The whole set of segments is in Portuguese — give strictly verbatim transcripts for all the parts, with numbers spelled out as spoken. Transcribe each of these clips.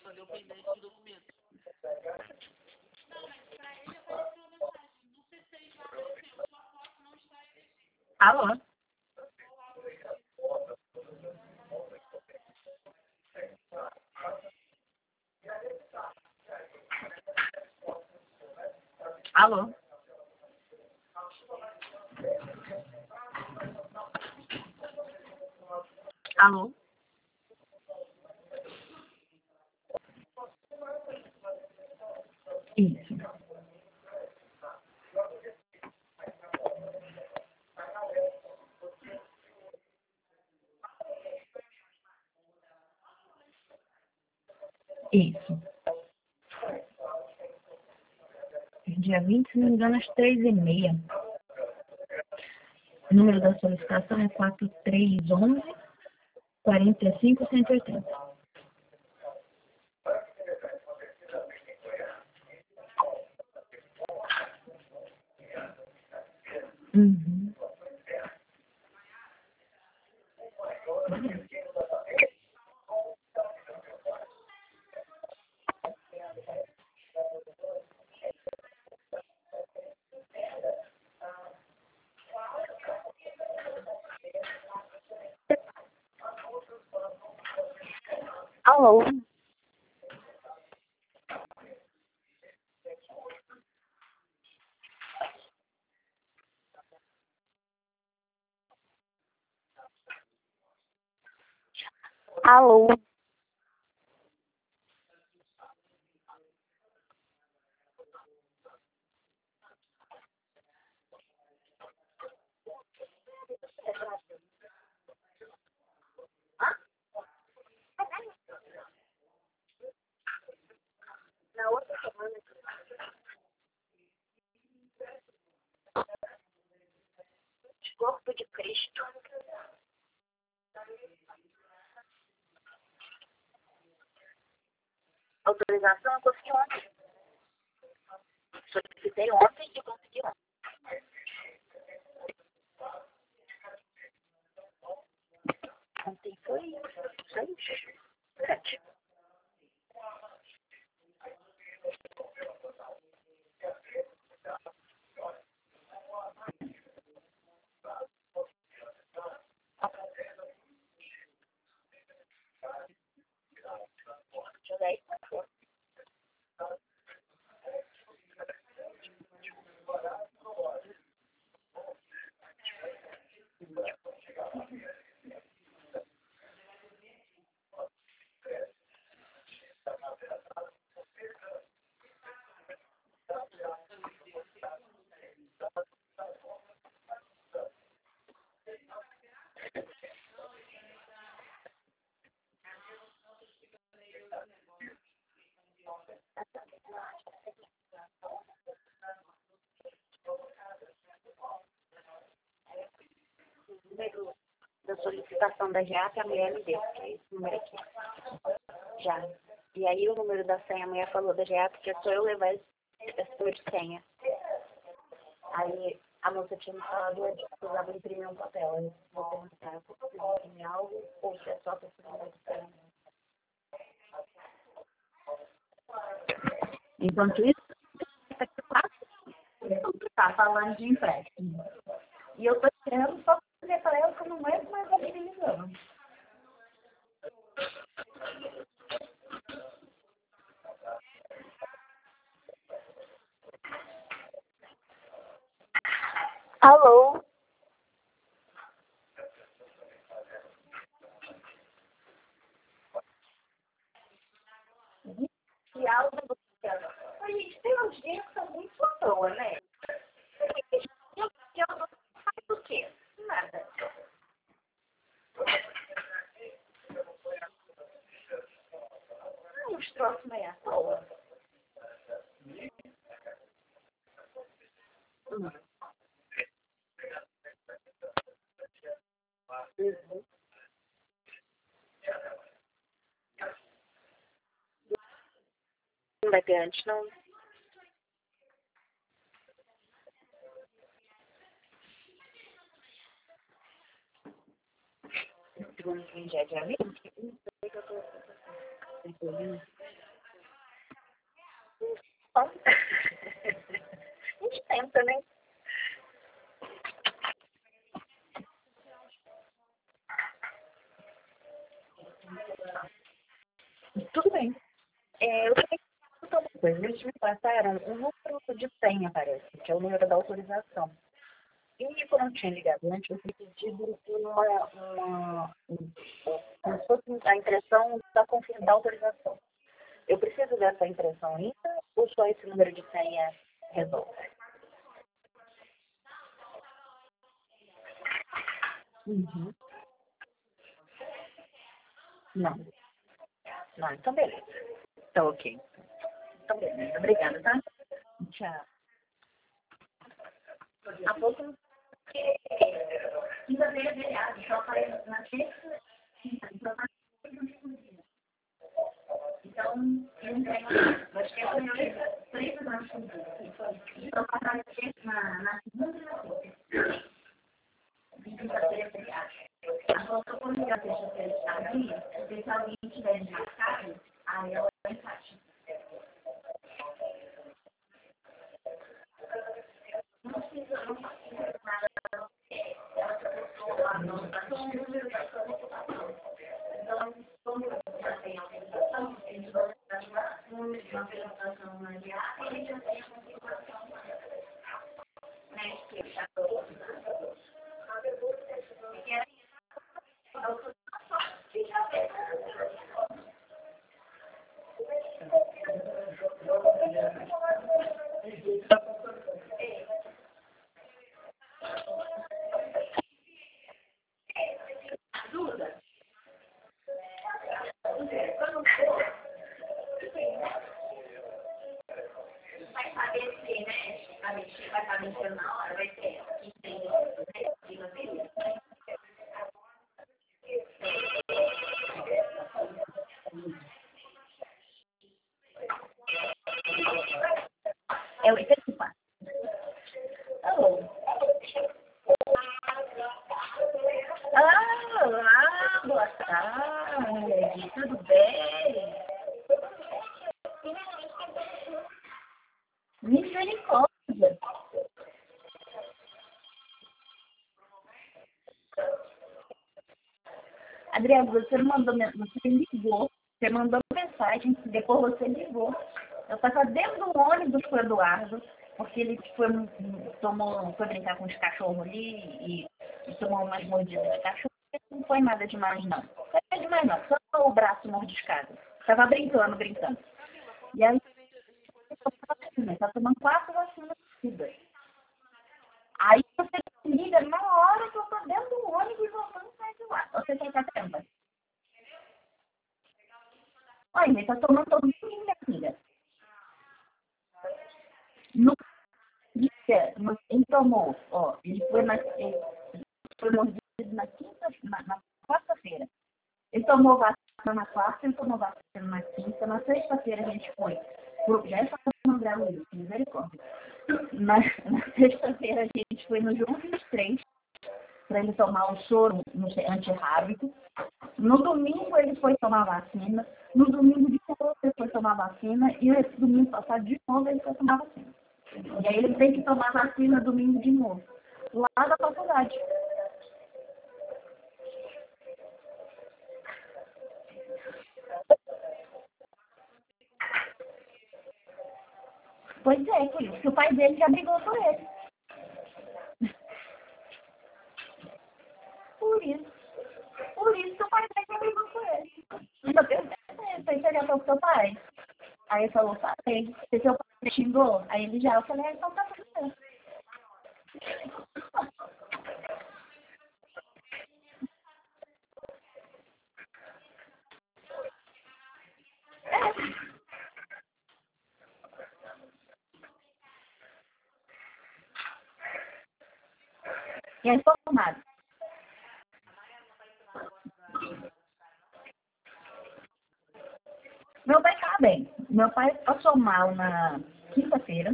Alô? Alô? Alô? Isso. Isso. Dia vinte, se não me engano, às três e meia. O número da solicitação é quatro três um um, quatro cinco, um oito zero. Uhum. Alô? Alô? Na outra semana. Corpo de Cristo. Autorização eu consegui ontem. Solicitei ontem e consegui ontem. Ontem foi seis, sete. Dez. Número da solicitação da G A P, a mulher me deu, que é esse número aqui. Já. E aí o número da senha, a mulher falou da G A P, que é só eu levar esse, esse número de senha. Aí a moça tinha me falado antes que precisava imprimir um papel. Eu vou perguntar se eu preciso imprimir algo ou se é só para esse número de senha. Enquanto isso, tá falando de empréstimo. E eu tô querendo só dizer para ela que eu não aguento mais a televisão. Alô? Que aula você quer? A gente tem uns dias que são muito à toa, né? Eu, eu não faço o quê? Nada. Uns troços meio à toa. Hum. Uhum. Não vai ter antes, não? Segundo dia de amigo? Não sei que eu tô... Tudo bem. É, eu queria perguntar uma coisa. Eles me passaram um número de senha, parece, que é o número da autorização. E quando eu tinha ligado antes, eu fui pedido uma, uma, um, como se fosse a impressão da, confir- da autorização. Eu preciso dessa impressão ainda ou só esse número de senha resolve? Uhum. Não, não, então beleza. Tá ok. Então beleza, obrigada, tá? Tchau. A pouco, quinta-feira é feriado, só faz na sexta, quinta, então, eu não tenho, acho que é a primeira três anos com então, passar na sexta, na, na segunda e na sexta. Quinta-feira é feriado. Agora, se eu for ligar sexta-feira de tarde, se alguém tiver de marcado, aí ela vai encaixa. Não precisa, não precisa nada. Ela já postou lá no número da sua reputação. Então, como já tem autorização, a gente vai ativar o número de autorização na D A e a gente já tem a configuração, né? Que já estou. Vai saber se, né? A gente vai estar mexendo na hora, vai ter que tem, né? Diga feliz. É oitenta e quatro. Alô? Ah, olá, boa tarde, tudo bem? Misericórdia. Adriano, você não mandou, men- você ligou, você mandou mensagem, depois você ligou. Eu estava dentro do ônibus com o Eduardo, porque ele foi, tomou, foi brincar com os cachorros ali e, e tomou umas mordidas de cachorro. Não foi nada demais, não. Não foi demais, não. Só o braço mordiscado. Estava brincando, brincando. E aí, está tomando quatro vacinas seguidas. Aí você me liga na hora que eu estou dentro do ônibus voltando para de lá. Você tem setembro. Olha, ele está tomando todo mundo, minha filha. No dia, no- ele tomou, ó, ele foi, na, ele foi mordido na quinta, na, na quarta-feira. Ele tomou vacina na quarta, ele tomou vacina na quinta, na sexta-feira a gente foi. pro- Já é no André Luiz, misericórdia. Na, na sexta-feira a gente foi no João vinte e três para ele tomar o soro no- antirrábico. No domingo ele foi tomar vacina. No domingo de novo ele foi tomar vacina. E esse domingo passado de novo ele foi tomar vacina. E aí ele tem que tomar vacina domingo de novo. Lá da faculdade. Pois é, por isso que o pai dele já brigou por ele. Por isso. Por isso que o pai dele já brigou por ele. Eu pensei, você já falou com seu pai? Aí ele falou, falei. Se seu pai me xingou, aí ele já, eu falei, ah, então tá tudo bem. E aí, formado. Meu pai tá bem. Meu pai passou mal na quinta-feira.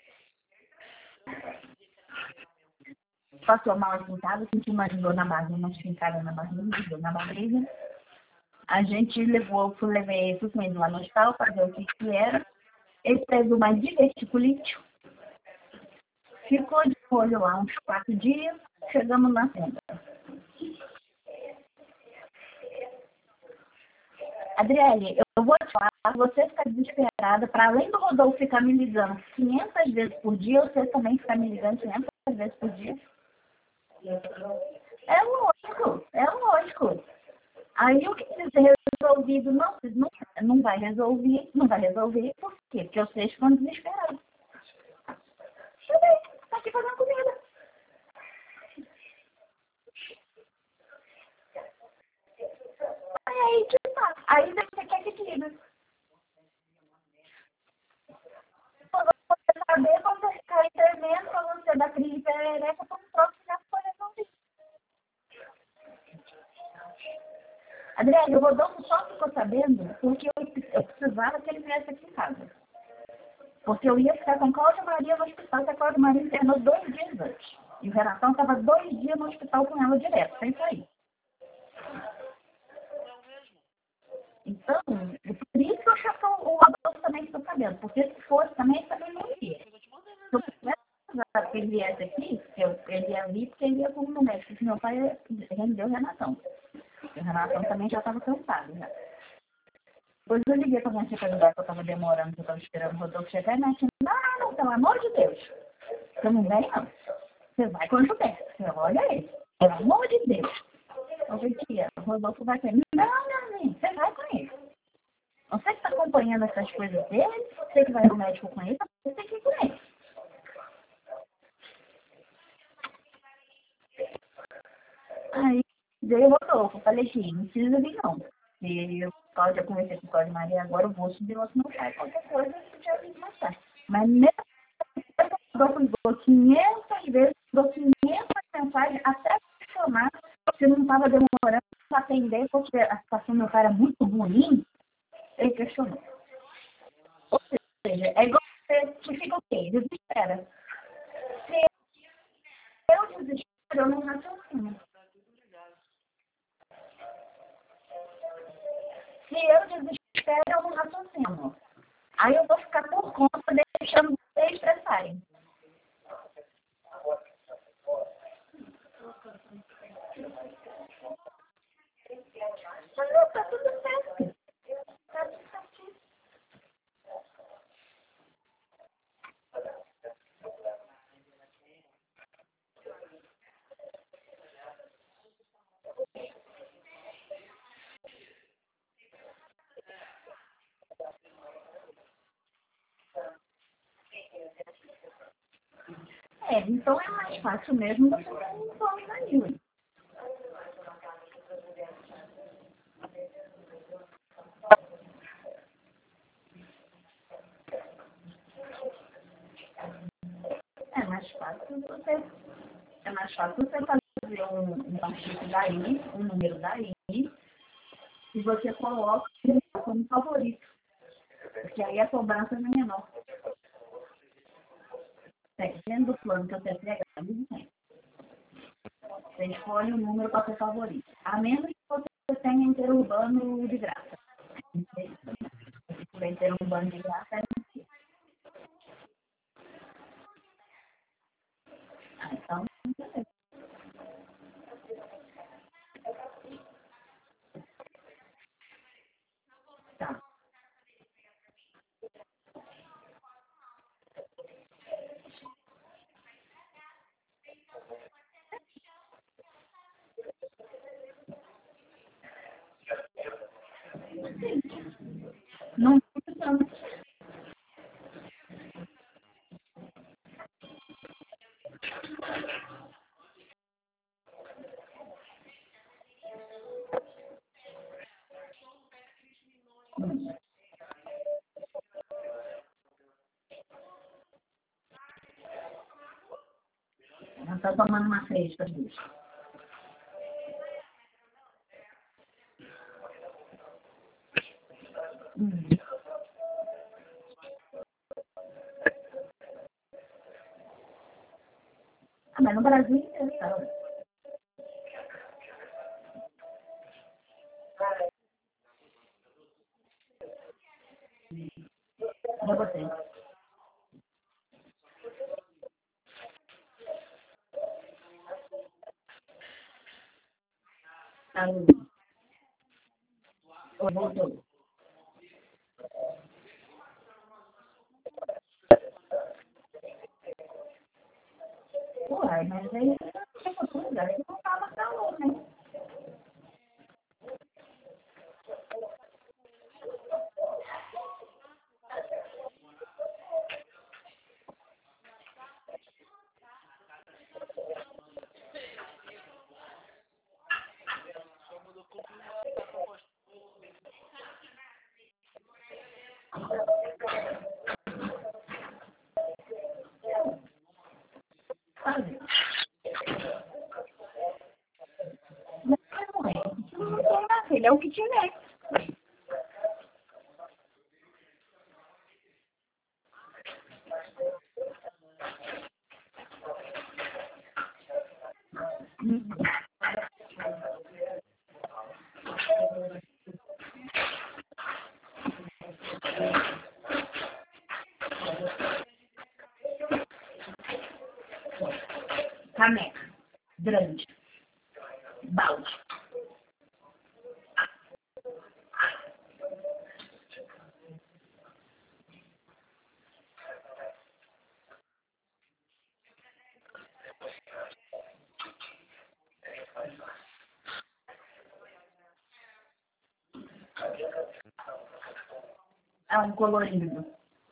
Passou mal aqui em casa, sentiu uma dor na barriga, uma fincada na barriga, dor na barriga. A gente levou, fui, levei, fui com ele lá no hospital para ver o que que era. Ele teve uma diverticulite. Ficou de molho lá uns quatro dias. Chegamos na tenda. Adriele, eu vou te falar, você ficar desesperada, para além do Rodolfo ficar me ligando quinhentas vezes por dia, você também ficar me ligando quinhentas vezes por dia. É lógico, é lógico. Aí o que precisa ser resolvido não, não, não vai resolver, não vai resolver, por quê? Porque vocês ficam desesperados. Também, tá aqui fazendo comida. Aí, que tá. Aí você quer que diga. Você saber quando você ficar intervendo pra você dar crise perereca para um troço que já foi resolvido. Adriane, o Rodolfo só ficou sabendo porque eu, eu precisava que ele viesse aqui em casa. Porque eu ia ficar com a Cláudia Maria no hospital, que a Cláudia Maria internou dois dias antes. E o Renatão estava dois dias no hospital com ela direto, sem sair. Então, por isso que eu achei que o Rodolfo também ficou sabendo. Porque se fosse também, também não ia. Se eu tivesse que ele viesse aqui, eu, ele ia vir porque ele ia com o médico. Porque meu pai rendeu o Renatão. O Renatão também já estava cansado. Já. Depois eu liguei para a minha tia ajudar, que eu estava demorando, que eu estava esperando o Rodolfo chegar. E minha tia, não, não, pelo amor de Deus. Você não vem, não. Você vai com o Gilberto. Você olha ele. Pelo amor de Deus. Eu falei, tia, o Rodolfo vai com ele. Não, não, não. Você vai com ele. Você que está acompanhando essas coisas dele, você que vai ao médico com ele, você tem que ir com ele. Aí, veio o Rodolfo. Falei, tia, não precisa vir, não. E eu já conversei com o Cláudio Maria, agora eu vou subir outro meu pai. Qualquer coisa, eu já vim mais tarde. Mas mesmo o Rodolfo ligou quinhentas vezes, ligou quinhentas mensagens, até questionar se não estava demorando para atender, porque a situação do meu pai era muito ruim, ele questionou. Ou seja, é igual você que fica o quê? Desespera. Se eu desespero, eu não raciocino. Se eu desespero, eu não raciocino. Aí eu vou ficar por conta, deixando vocês estressarem. Mas não, tá tudo certo. Tá tudo certinho. É, então é mais fácil mesmo você não pode da Nilma. É mais fácil você, é mais fácil você fazer um, um partido daí, um número daí, e você coloca como favorito. Porque aí a cobrança é menor. Dependendo do plano que você pegar, não tem. Você escolhe o número para ser favorito. A menos que você tenha interurbano de graça. O interurbano de graça é mentira. Ah, então, tá. Não funciona. Ela está tomando uma fresca, bicho. Hum. Ah, mas no Brasil inteiro, tá? Já botei. Tá, voltou. Uai, mas aí não lugar, ele não tava calor, né? Sabe? Mas não é. Não tem na filha, é o que tiver. Caneca. Grande. Balde. É um colorido.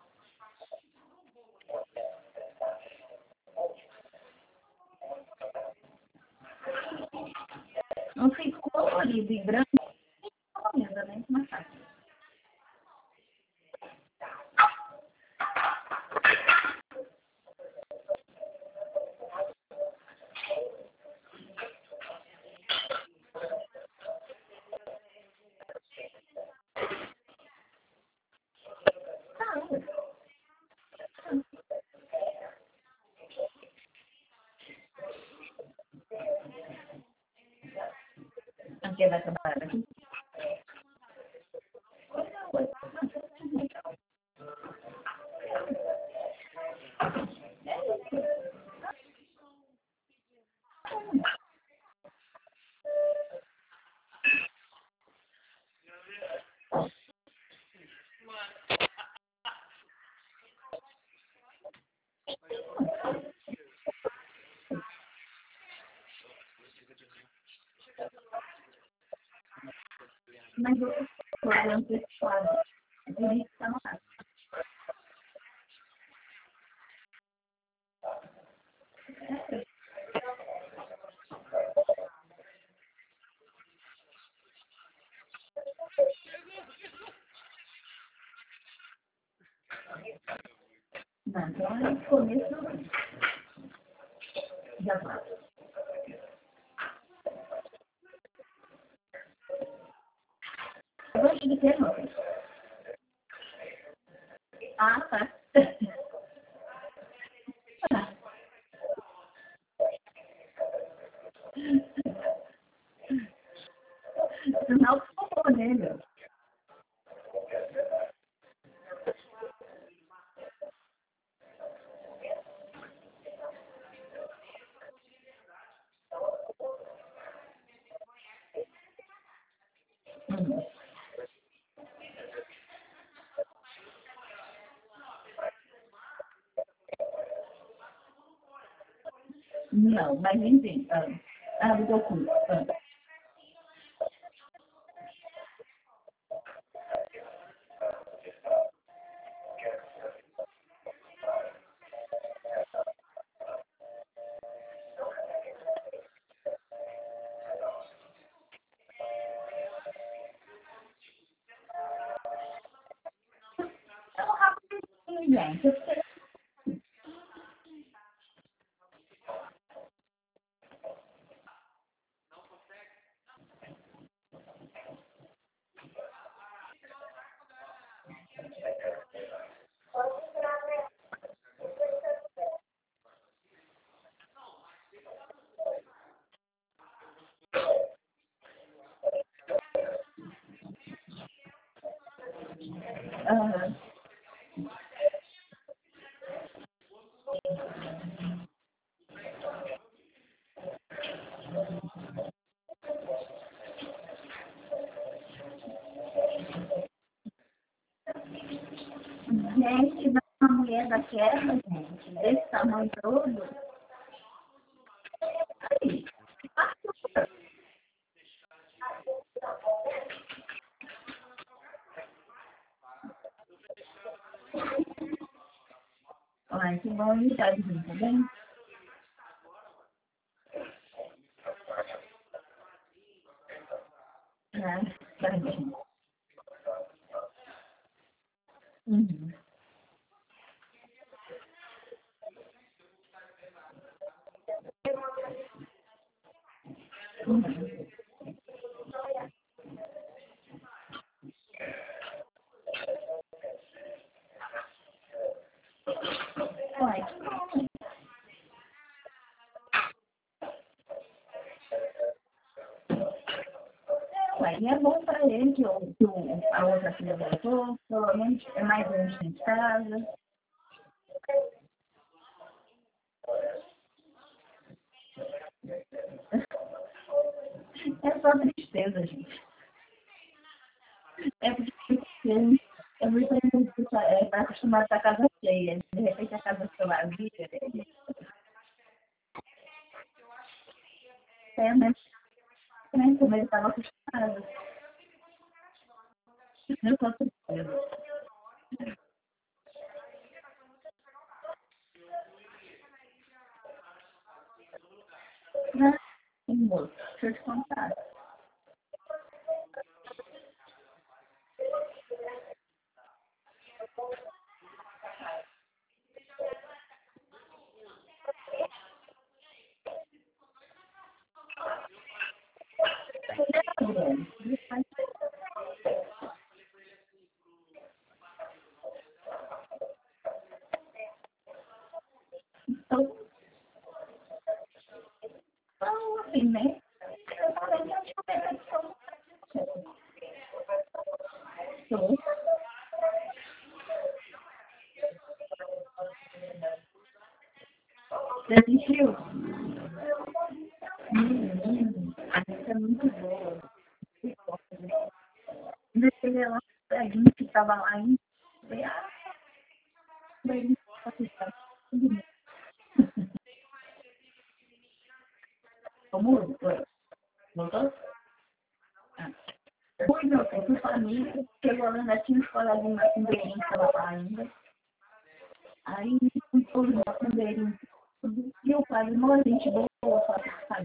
Não fica colorido e branco. Ainda, né? Mas tá. Aqui vai trabalhar aqui. Mas eu estou olhando para esse quadro. Por isso está no caso. Não, então é o começo de agosto. Eu gosto de ter nome. Ah, tá. Sinal que falou, né, meu? Hum. Não, mas enfim. Ah, ah do Goku. Ah. Então, rapidinho, gente. Eu sei. Ah, gente, uma mulher daquela, gente, desse tamanho todo. Ai, que bom, e tá tá bem? Ah, tá bem. Uhum. Uhum. Ai, que bom. Ué, e é bom para ele que, o, que o, a outra filha voltou, pelo menos é mais gente de casa. É só tristeza, gente. É porque ele é muito é, tá acostumado com a casa cheia. De repente a casa fica vazia. É, mas também como ele estava acostumado. Eu só tristeza. Mas, moço, deixa eu te contar. Então, então, assim, né? Eu falei, não tinha percepção. Estou. Desistiu? Hum, a gente é muito boa. Ainda teve lá, a gente que estava lá ainda. Falei, ah, mas ele está assustado. Como? Voltou? Ah. Pois não, tem que família, chegou lá, ainda tinha uns coleguinhas assim, bem, estava lá ainda. Aí, os nossos bandeirinhos. E o pai, mó gente boa, sabe?